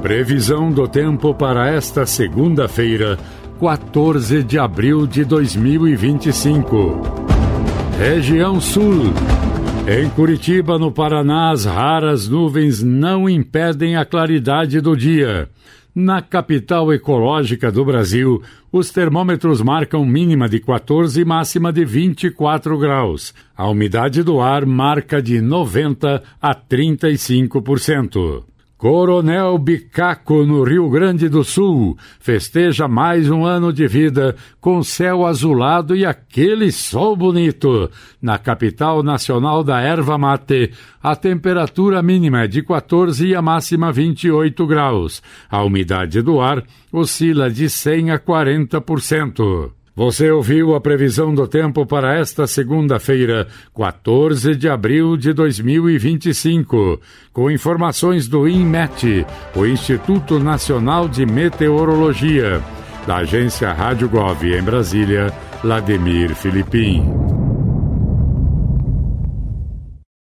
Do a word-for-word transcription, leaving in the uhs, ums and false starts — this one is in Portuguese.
Previsão do tempo para esta segunda-feira, quatorze de abril de dois mil e vinte e cinco. Região Sul. Em Curitiba, no Paraná, as raras nuvens não impedem a claridade do dia. Na capital ecológica do Brasil, os termômetros marcam mínima de quatorze e máxima de vinte e quatro graus. A umidade do ar marca de noventa a trinta e cinco por cento. Coronel Bicaco, no Rio Grande do Sul, festeja mais um ano de vida com céu azulado e aquele sol bonito. Na capital nacional da erva mate, a temperatura mínima é de quatorze e a máxima vinte e oito graus. A umidade do ar oscila de cem a quarenta por cento. Você ouviu a previsão do tempo para esta segunda-feira, quatorze de abril de dois mil e vinte e cinco, com informações do INMET, o Instituto Nacional de Meteorologia, da agência Rádio Gov em Brasília, Lademir Filipim.